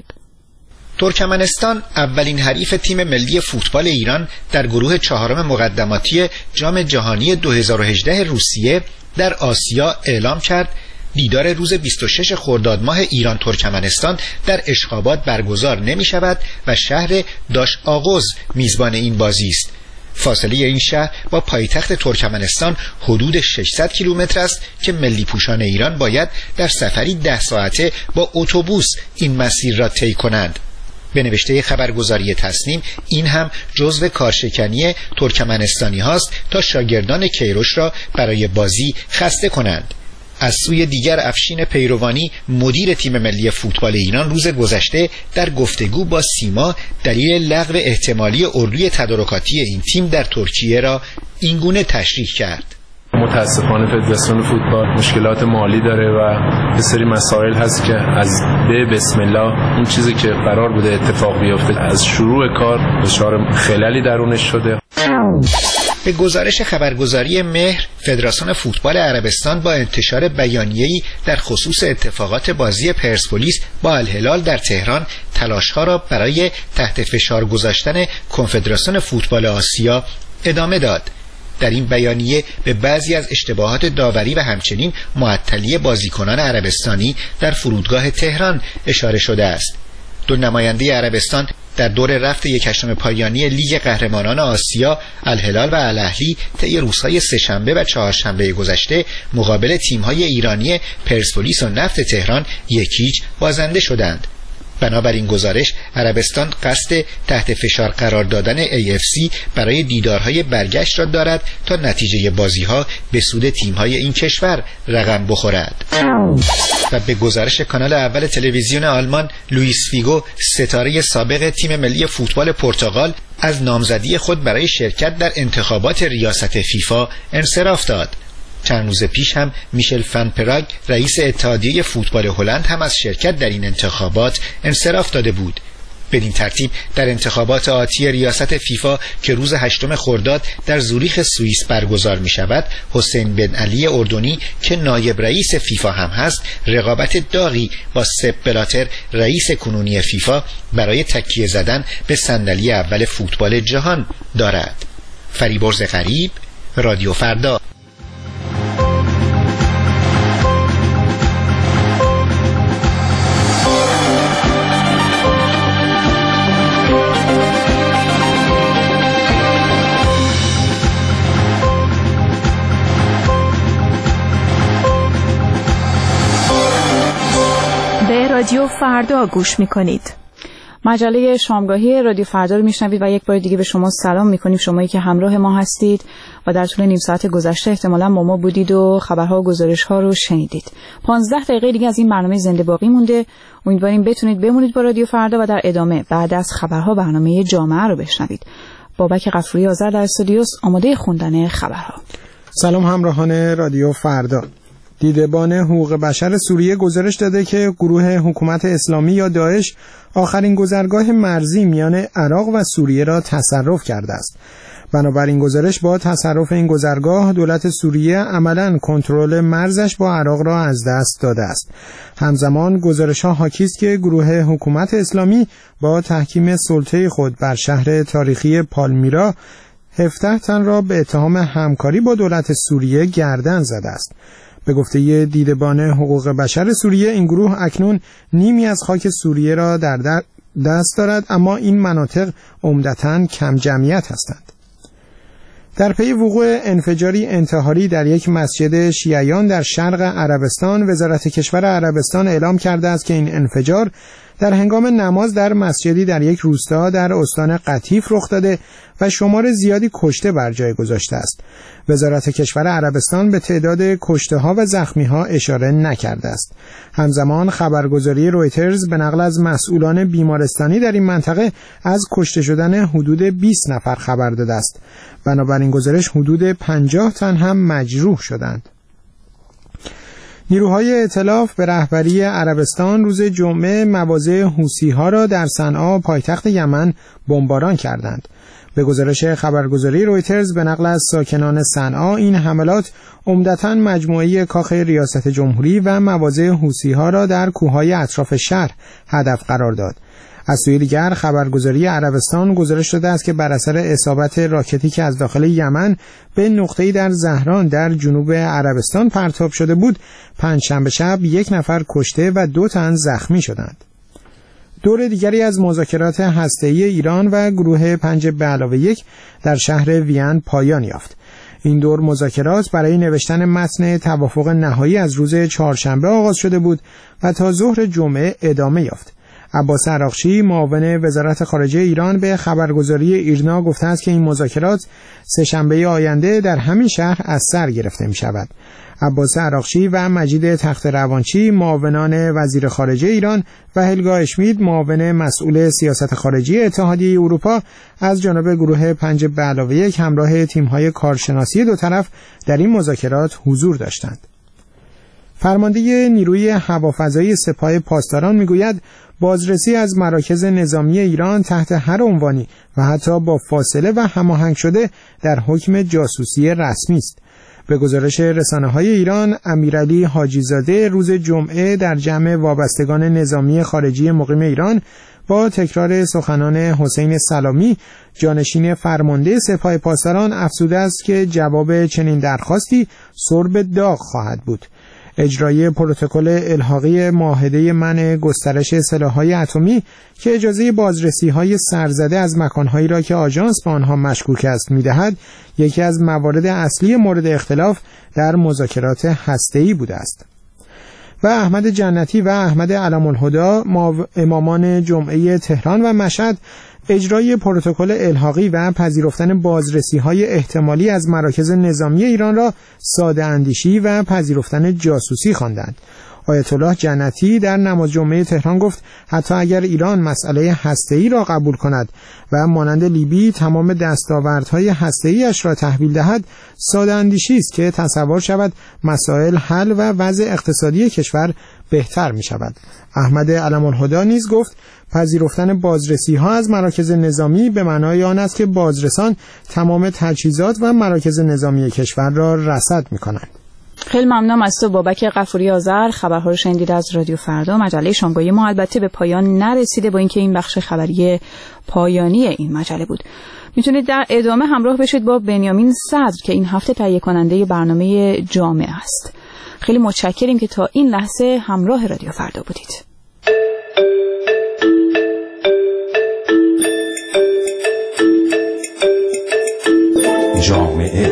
U: ترکمنستان اولین حریف تیم ملی فوتبال ایران در گروه چهارم مقدماتی جام جهانی دو هزار و هجده روسیه در آسیا اعلام کرد دیدار روز بیست و شش خرداد ماه ایران ترکمنستان در اشخاباد برگزار نمی شود و شهر داش آغوز میزبان این بازی است. فاصله این شهر با پایتخت ترکمنستان حدود ششصد کیلومتر است که ملی پوشان ایران باید در سفری ده ساعته با اتوبوس این مسیر را طی کنند. به نوشته خبرگزاری تصنیم این هم جزو کارشکنی ترکمنستانی هاست تا شاگردان کیروش را برای بازی خسته کنند. از سوی دیگر افشین پیروانی مدیر تیم ملی فوتبال ایران روز گذشته در گفتگو با سیما دلیل لغو احتمالی اردوی تدارکاتی این تیم در ترکیه را اینگونه تشریح کرد.
V: متاسفانه فدراسیون فوتبال مشکلات مالی داره و یه سری مسائل هست که از به بسم الله اون چیزی که قرار بوده اتفاق بیفته از شروع کار دچار خللی درونش شده.
U: به گزارش خبرگزاری مهر، فدراسیون فوتبال عربستان با انتشار بیانیه‌ای در خصوص اتفاقات بازی پرسپولیس با الهلال در تهران تلاش‌ها را برای تحت فشار گذاشتن کنفدراسیون فوتبال آسیا ادامه داد. در این بیانیه به بعضی از اشتباهات داوری و همچنین معطلی بازیکنان عربستانی در فرودگاه تهران اشاره شده است. دو نماینده عربستان در دور رفت یک هشتم پایانی لیگ قهرمانان آسیا الهلال و الاهلی طی روزهای سه‌شنبه و چهارشنبه گذشته مقابل تیم‌های ایرانی پرسپولیس و نفت تهران یکیچ بازنده شدند. بنابراین گزارش عربستان قصد تحت فشار قرار دادن ای اف سی برای دیدارهای برگشت را دارد تا نتیجه بازی‌ها به سود تیم‌های این کشور رقم بخورد. و به گزارش کانال اول تلویزیون آلمان، لوئیس فیگو ستاره سابق تیم ملی فوتبال پرتغال از نامزدی خود برای شرکت در انتخابات ریاست فیفا انصراف داد. چند روز پیش هم میشل فن پراگ رئیس اتحادیه فوتبال هلند هم از شرکت در این انتخابات انصراف داده بود. بدین ترتیب در انتخابات آتی ریاست فیفا که روز هشتم خرداد در زوریخ سوئیس برگزار می شود، حسین بن علی اردنی که نایب رئیس فیفا هم هست رقابت داغی با سپ بلاتر رئیس کنونی فیفا برای تکیه زدن به صندلی اول فوتبال جهان دارد. فریبرز غریب، رادیو فردا.
S: رادیو فردا گوش میکنید.
A: مجله شامگاهی رادیو فردا رو میشنوید و یک بار دیگه به شما سلام میکنیم، شمایی که همراه ما هستید و در طول نیم ساعت گذشته احتمالاً با ما بودید و خبرها و گزارش‌ها رو شنیدید. پانزده دقیقه دیگه از این برنامه زنده باقی مونده. امیدواریم بتونید بمونید با رادیو فردا و در ادامه بعد از خبرها برنامه جامعه رو بشنوید. بابک غفوری آذر در استودیوس آماده خوندن خبرها.
B: سلام همراهان رادیو فردا. دیدبان حقوق بشر سوریه گزارش داده که گروه حکومت اسلامی یا داعش آخرین گذرگاه مرزی میان عراق و سوریه را تصرف کرده است. بنابراین گزارش با تصرف این گذرگاه دولت سوریه عملاً کنترل مرزش با عراق را از دست داده است. همزمان گزارش‌ها حاکی است که گروه حکومت اسلامی با تحکیم سلطه خود بر شهر تاریخی پالمیرا هفده تن را به اتهام همکاری با دولت سوریه گردن زده است. به گفته دیدبان حقوق بشر سوریه این گروه اکنون نیمی از خاک سوریه را در دست دارد، اما این مناطق عمدتاً کم جمعیت هستند. در پی وقوع انفجاری انتحاری در یک مسجد شیعیان در شرق عربستان، وزارت کشور عربستان اعلام کرده است که این انفجار در هنگام نماز در مسجدی در یک روستا در استان قطیف رخ داده و شمار زیادی کشته بر جای گذاشته است. وزارت کشور عربستان به تعداد کشته‌ها و زخمی‌ها اشاره نکرده است. همزمان خبرگزاری رویترز به نقل از مسئولان بیمارستانی در این منطقه از کشته شدن حدود بیست نفر خبر داده است. بنابراین گزارش حدود پنجاه تن هم مجروح شدند. نیروهای ائتلاف به رهبری عربستان روز جمعه مواضع حوثی‌ها را در صنعا پایتخت یمن بمباران کردند. به گزارش خبرگزاری رویترز به نقل از ساکنان صنعا، این حملات عمدتاً مجموعه کاخ ریاست جمهوری و مواضع حوثی‌ها را در کوههای اطراف شهر هدف قرار داد. از سوی دیگر خبرگزاری عربستان گزارش داده است که بر اثر اصابت راکتی که از داخل یمن به نقطه‌ای در زهران در جنوب عربستان پرتاب شده بود، پنجشنبه شب یک نفر کشته و دو تن زخمی شدند. دور دیگری از مذاکرات هسته‌ای ایران و گروه پنج به علاوه یک در شهر وین پایان یافت. این دور مذاکرات برای نوشتن متن توافق نهایی از روز چهارشنبه آغاز شده بود و تا ظهر جمعه ادامه یافت. عباس عراقچی معاون وزارت خارجه ایران به خبرگزاری ایرنا گفته است که این مذاکرات سه‌شنبه آینده در همین شهر از سر گرفته می شود. عباس عراقچی و مجید تخت روانچی معاونان وزیر خارجه ایران و هلگا اشمید معاون مسئول سیاست خارجی اتحادیه اروپا از جانب گروه پنج به علاوه یک همراه تیم‌های کارشناسی دو طرف در این مذاکرات حضور داشتند. فرمانده نیروی هوافضایی سپاه پاسداران میگوید بازرسی از مراکز نظامی ایران تحت هر عنوانی و حتی با فاصله و هماهنگ شده در حکم جاسوسی رسمی است. به گزارش رسانه‌های ایران، امیرعلی حاجی‌زاده روز جمعه در جمع وابستگان نظامی خارجی مقیم ایران با تکرار سخنان حسین سلامی، جانشین فرمانده سپاه پاسداران، افزوده است که جواب چنین درخواستی سرب داغ خواهد بود. اجرای پروتکل الحاقی معاهده منع گسترش سلاح‌های اتمی که اجازه بازرسی‌های سرزده از مکان‌هایی را که آژانس به آنها مشکوک است می‌دهد، یکی از موارد اصلی مورد اختلاف در مذاکرات هسته‌ای بوده است. و احمد جنتی و احمد علم‌الهدی امامان جمعه تهران و مشهد اجرای پروتکل الحاقی و پذیرفتن بازرسی‌های احتمالی از مراکز نظامی ایران را ساده اندیشی و پذیرفتن جاسوسی خواندند. آیت الله جنتی در نماز جمعه تهران گفت حتی اگر ایران مسئله هسته‌ای را قبول کند و مانند لیبی تمام دستاوردهای هسته‌ای‌اش را تحویل دهد، ساده اندیشی است که تصور شود مسائل حل و وضع اقتصادی کشور بهتر می شود. احمد علم‌الهدی نیز گفت پذیرفتن بازرسی ها از مراکز نظامی به معنای آن است که بازرسان تمام تجهیزات و مراکز نظامی کشور را رصد می کنند.
A: خیلی ممنونم از تو بابک غفوری آذر. خبرها رو شنیدید از رادیو فردا. مجله شامگاهی ما البته به پایان نرسیده، با اینکه این بخش خبری پایانی این مجله بود. میتونید در ادامه همراه بشید با بنیامین صدر که این هفته تهیه کننده برنامه جامعه است. خیلی متشکریم که تا این لحظه همراه رادیو فردا بودید.
F: جامعه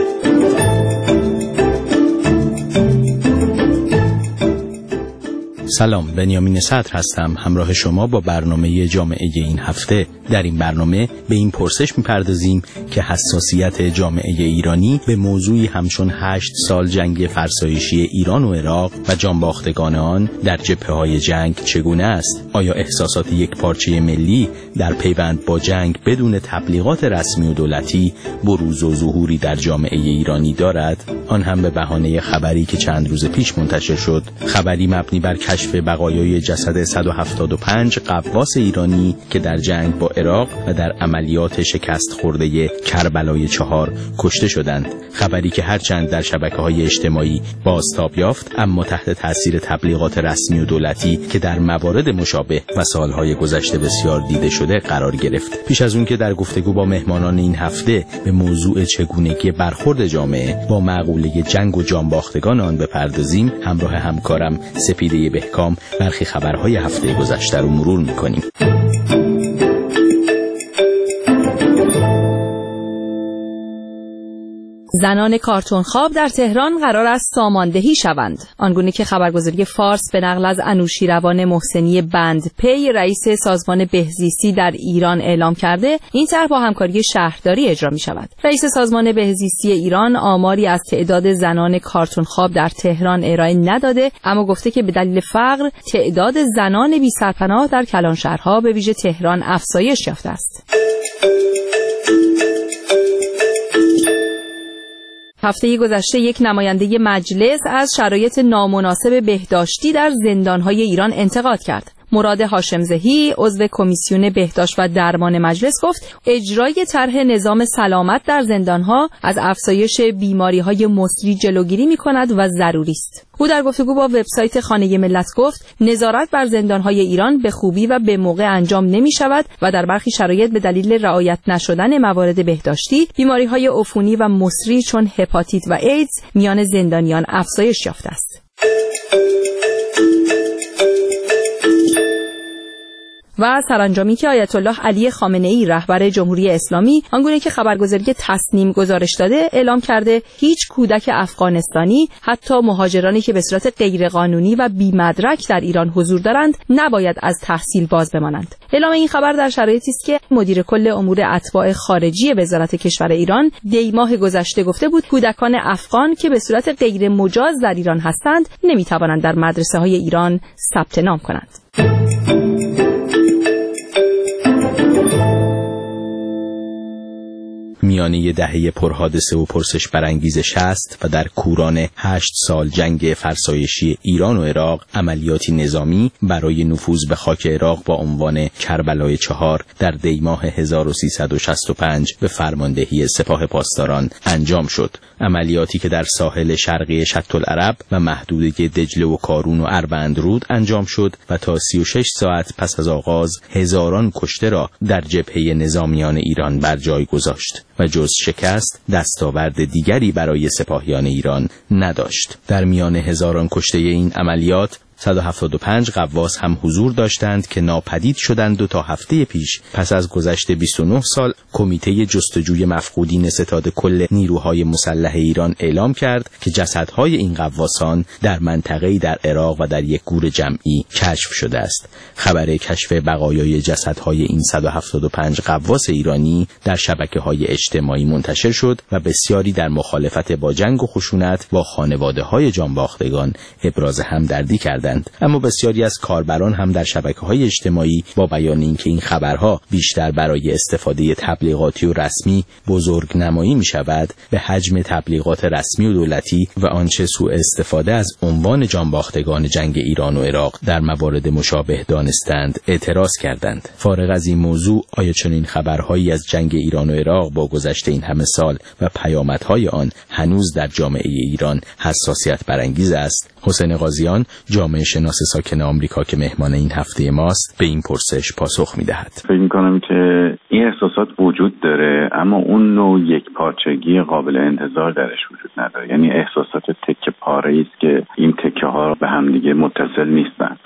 F: سلام، بنیامین صدر هستم، همراه شما با برنامه جامعه این هفته. در این برنامه به این پرسش میپردازیم که حساسیت جامعه ایرانی به موضوعی همچون هشت سال جنگ فرسایشی ایران و عراق و جانباختگان آن در جبهه‌های جنگ چگونه است؟ آیا احساسات یک پارچه ملی در پیوند با جنگ بدون تبلیغات رسمی و دولتی بروز و ظهوری در جامعه ایرانی دارد؟ آن هم به بهانه خبری که چند روز پیش منتشر شد، خبری مبنی بر کشف بقایای جسد صد و هفتاد و پنج غواص ایرانی که در جنگ با عراق و در عملیات شکست خورده کربلای چهار کشته شدند. خبری که هرچند در شبکه‌های اجتماعی بازتاب یافت، اما تحت تاثیر تبلیغات رسمی و دولتی که در موارد مشابه و سالهای گذشته بسیار دیده شده قرار گرفت. پیش از اون که در گفتگو با مهمانان این هفته به موضوع چگونگی برخورد جامعه با معقوله جنگ و جانباختگان آن بپردازیم، همراه همکارم سپیده بهکام برخی خبرهای هفته گذشته رو مرور می‌کنیم.
A: زنان کارتون خواب در تهران قرار است ساماندهی شوند. آنگونه که خبرگزاری فارس به نقل از انوشیروان محسنی بندپی رئیس سازمان بهزیستی در ایران اعلام کرده، این طرح با همکاری شهرداری اجرا می شود. رئیس سازمان بهزیستی ایران آماری از تعداد زنان کارتون خواب در تهران ارائه نداده، اما گفته که به دلیل فقر تعداد زنان بی سرپناه در کلانشهرها به ویژه تهران افزایش یافته است. هفته گذشته یک نماینده مجلس از شرایط نامناسب بهداشتی در زندان‌های ایران انتقاد کرد. مراد هاشمزهی، عضو کمیسیون بهداشت و درمان مجلس، گفت اجرای طرح نظام سلامت در زندان‌ها از افزایش بیماری‌های مسری جلوگیری می‌کند و ضروری است. او در گفتگو با وبسایت خانه ملت گفت نظارت بر زندان‌های ایران به خوبی و به موقع انجام نمی‌شود و در برخی شرایط به دلیل رعایت نشدن موارد بهداشتی بیماری‌های عفونی و مسری چون هپاتیت و ایدز میان زندانیان افزایش یافته است. و سرانجامی که آیت الله علی خامنه‌ای رهبر جمهوری اسلامی آنگونه که خبرگزاری تصنیم گزارش داده اعلام کرده هیچ کودک افغانستانی، حتی مهاجرانی که به صورت غیرقانونی و بی‌مدرک در ایران حضور دارند، نباید از تحصیل باز بمانند. اعلام این خبر در شرایطی است که مدیر کل امور اتباع خارجی وزارت کشور ایران دی ماه گذشته گفته بود کودکان افغان که به صورت غیر مجاز در ایران هستند نمی‌توانند در مدرسه‌های ایران ثبت نام کنند.
F: میانه دهه پرحادثه و پرسش برانگیز شصت و در کوران هشت سال جنگ فرسایشی ایران و عراق، عملیاتی نظامی برای نفوذ به خاک عراق با عنوان کربلای چهار در دی ماه هزار و سیصد و شصت و پنج به فرماندهی سپاه پاسداران انجام شد. عملیاتی که در ساحل شرقی شط العرب و محدوده دجله و کارون و اروندرود انجام شد و تا سی و شش ساعت پس از آغاز هزاران کشته را در جبهه نظامیان ایران بر جای گذاشت و جز شکست دستاورد دیگری برای سپاهیان ایران نداشت. در میان هزاران کشته این عملیات صد و هفتاد و پنج غواص هم حضور داشتند که ناپدید شدند و تا هفته پیش پس از گذشت بیست و نه سال کمیته جستجوی مفقودین ستاد کل نیروهای مسلح ایران اعلام کرد که جسدهای این غواصان در منطقه‌ای در عراق و در یک گور جمعی کشف شده است. خبر کشف بقایای جسدهای این صد و هفتاد و پنج غواص ایرانی در شبکه‌های اجتماعی منتشر شد و بسیاری در مخالفت با جنگ و خشونت با خانواده‌های جانباختگان ابراز همدردی کردند. اما بسیاری از کاربران هم در شبکه‌های اجتماعی با بیان اینکه این خبرها بیشتر برای استفاده تبلیغاتی و رسمی بزرگ نمایی می شود، به حجم تبلیغات رسمی و دولتی و آنچه سوء استفاده از عنوان جانباختگان جنگ ایران و عراق در موارد مشابه دانستند اعتراض کردند. فارغ از این موضوع، آیا چنین خبرهایی از جنگ ایران و عراق با گذشت این همه سال و پیامدهای آن هنوز در جامعه ایران حساسیت برانگیز است؟ حسین قاضیان، جامعه شناس ساکن آمریکا که مهمان این هفته ماست، به این پرسش پاسخ می‌دهد.
H: فکر می‌کنم که این احساسات وجود داره، اما اون نوع یک پارچگی قابل انتظار درش وجود نداره. یعنی احساسات تکه پاره‌ای است که این تکه ها به هم دیگه متصل نیستن.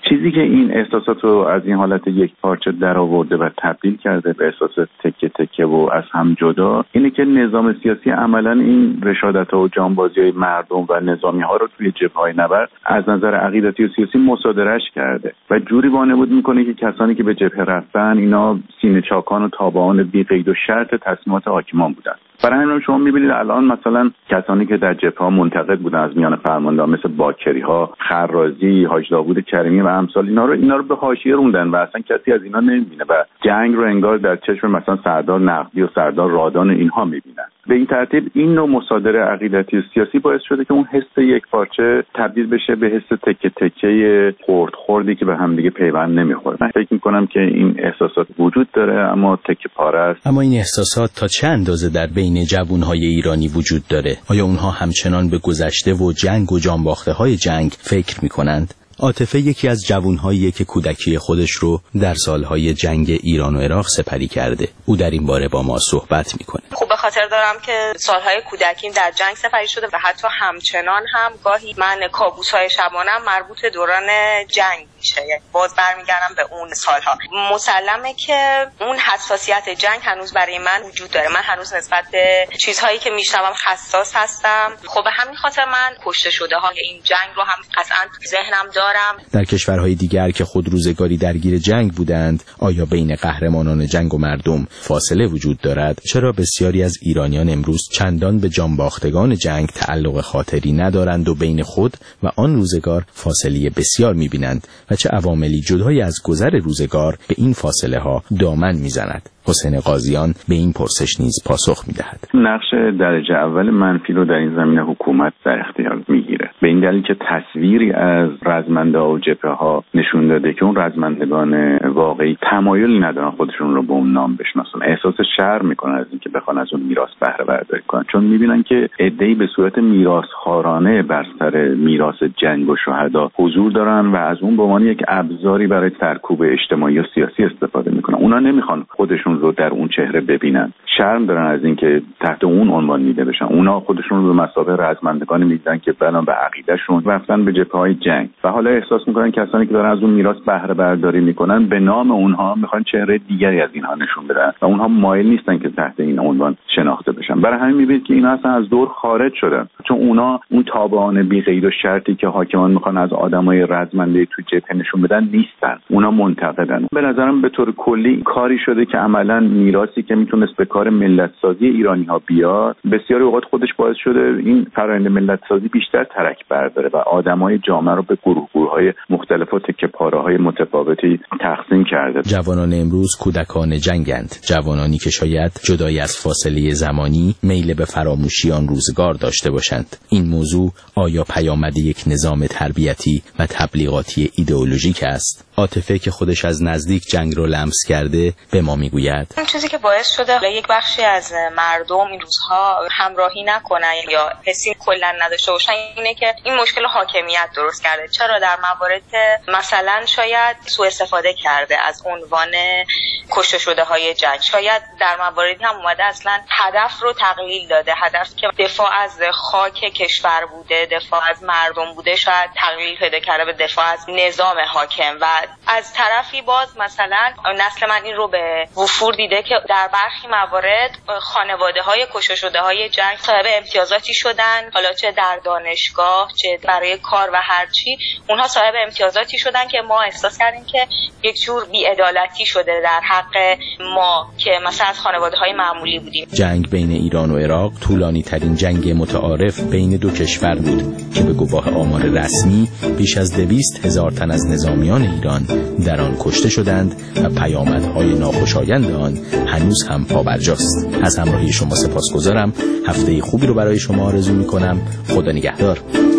H: چیزی که این احساسات رو از این حالت یک پارچه در آورده و تبدیل کرده به احساس تکه تکه و از هم جدا اینه که نظام سیاسی عملا این رشادت‌ها و جانبازی‌های مردم و نظامی‌ها رو توی جبهه‌های نبرد از نظر عقیدتی و سیاسی مصادرهش کرده و جوری وانمود میکنه که کسانی که به جبهه رفتن اینا سینه چاکان و تابعان بی قید و شرط تصمیمات حاکمان بودن. برای همین شما میبینید الان مثلا کسانی که در جبهه منتقد بودن از میان فرماندهان مثل باکری ها، خرازی، حاج داوود کریمی و امثال اینا رو اینا رو به حاشیه روندن و اصلا کسی از اینا نمیبینه و جنگ رو انگار در چشم مثلا سردار نقدی و سردار رادان اینها میبینن. به این ترتیب این نوع مصادره عقیدتی و سیاسی باعث شده که اون حس یک پارچه تبدیل بشه به حس تکه تکه خرد خردی که به هم دیگه پیوند نمیخوره. من فکر میکنم که این احساسات وجود داره اما تکه پاره است.
F: اما این احساسات تا چه اندازه در بین جوانهای ایرانی وجود داره؟ آیا اونها همچنان به گذشته و جنگ و جانباخته‌های جنگ فکر میکنند؟ عاطفه یکی از جوانهاییه که کودکی خودش رو در سالهای جنگ ایران و عراق سپری کرده. او در این باره با ما صحبت میکنه.
G: خوب به خاطر دارم که سالهای کودکیم در جنگ سپری شده و حتی همچنان هم گاهی من کابوس‌های شبانم مربوط دوران جنگ میشه. یعنی باز برمیگردم به اون سالها. مسلمه که اون حساسیت جنگ هنوز برای من وجود داره. من هنوز نسبت به چیزهایی که میشنوم حساس هستم. خب به همین خاطر من کشته شده ها این جنگ رو هم قطعاً ذهنم دارم.
F: در کشورهای دیگر که خود روزگاری درگیر جنگ بودند، آیا بین قهرمانان جنگ و مردم فاصله وجود دارد؟ چرا بسیاری از ایرانیان امروز چندان به جانباختگان جنگ تعلق خاطری ندارند و بین خود و آن روزگار فاصله بسیار می‌بینند و چه عواملی جدای از گذر روزگار به این فاصله ها دامن می‌زند؟ حسین قاضیان به این پرسش نیز پاسخ می‌دهد.
H: نقش درجه اول منفی رو در این زمینه حکومت در اختیار می‌گیره. به این دلیل که تصویری از رزمنده‌ها و جبهه‌ها نشون داده که اون رزمندگان واقعی تمایلی ندارن خودشون رو به اون نام بشناسن. احساس شرم می‌کنن از اینکه بخوان از اون میراث بهره برداری کنن، چون می‌بینن که عده‌ای به صورت میراث‌خوارانه بر سر میراث جنگ و شهدا حضور دارن و از اون به عنوان یک ابزاری برای سرکوب اجتماعی و سیاسی استفاده می‌کنن. اونا نمی‌خوان خودشون رو در اون چهره ببینن. شرم دارن از اینکه تحت اون عنوان دیده بشن. اونا خودشون رو به مثابه رزمندگان می‌دیدن که بنا به عقیده‌شون رفتن به جبهه‌های جنگ و حالا احساس می‌کنن کسانی که دارن از اون میراث بهره برداری می‌کنن به نام اونها می‌خوان چهره دیگری از اینها نشون بدن و اونها مایل نیستن که تحت این عنوان شناخته بشن. برای همین می‌بینید که اینا اصلا از دور خارج شدن، چون اونا اون تابعان بی قید و شرطی که حاکمان می‌خوان از آدمای رزمنده تو جبهه نشون بدن نیستن. اونا منتقدن. به نظرم به طور کلی کاری شده که عملاً میراثی که میتونست به کار ملت سازی ایرانی‌ها بیاد بسیاری اوقات خودش باعث شده این فرآیند ملت سازی بیشتر ترک برداره و آدمای جامعه رو به گروه گروه‌های مختلف و تکه پاره‌های متفاوتی تقسیم کرده.
F: جوانان امروز کودکان جنگند، جوانانی که شاید جدای از فاصله زمانی میل به فراموشی آن روزگار داشته باشند. این موضوع آیا پیامد یک نظام تربیتی و تبلیغاتی ایدئولوژیک است؟ عاطفه که خودش از نزدیک جنگ رو لمس کرده به ما میگوید
G: این چیزی که باعث شده یک بخشی از مردم این روزها همراهی نکنن یا حسی کلا نداشته باشن اینه که این مشکل حاکمیت درست کرده. چرا در موارد مثلا شاید سوء استفاده کرده از عنوان کشته شده های جنگ، شاید در مواردی هم اومده اصلا هدف رو تقلیل داده، هدف که دفاع از خاک کشور بوده، دفاع از مردم بوده، شاید تقلیل پیدا کرده به دفاع از نظام حاکم و از طرفی باز مثلا نسل من این رو به وفور دیده که در برخی موارد خانواده های کشته شده های جنگ صاحب امتیازاتی شدن، حالا چه در دانشگاه چه برای کار و هرچی اونها صاحب امتیازاتی شدن که ما احساس کردیم که یک جور بی‌عدالتی شده در حق ما که مثلا از خانواده های معمولی بودیم.
F: جنگ بین ایران و عراق طولانی ترین جنگ متعارف بین دو کشور بود که به گواه آمار رسمی بیش از دویست هزار تن از نظامیان ایران در آن کشته شدند و پیامدهای ناخوشایند آن هنوز هم پابرجاست. از همراهی شما سپاسگزارم. هفته خوبی رو برای شما آرزو می‌کنم. خدا نگهدار.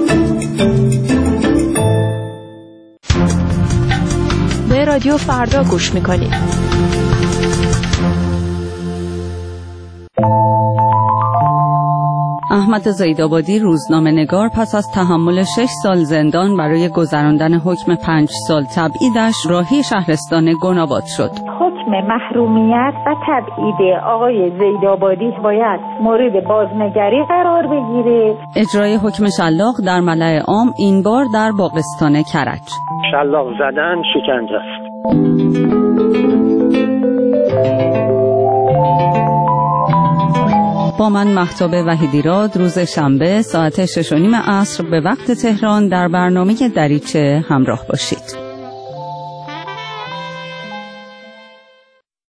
S: به رادیو فردا گوش می‌کنید.
I: احمد زیدآبادی روزنامه‌نگار پس از تحمل شش سال زندان برای گذراندن حکم پنج سال تبعیدش راهی شهرستان گناباد شد.
W: خب
E: حکم محرومیت و تبعید آقای زیدآبادی باید مورد بازنگری قرار بگیره.
I: اجرای حکم شلاق در ملأ عام، این بار در باغستان کرج.
Q: شلاق زدن شکنجه است.
I: با من مهتاب وحیدیراد روز شنبه ساعت شش و نیم عصر به وقت تهران در برنامه دریچه همراه باشید.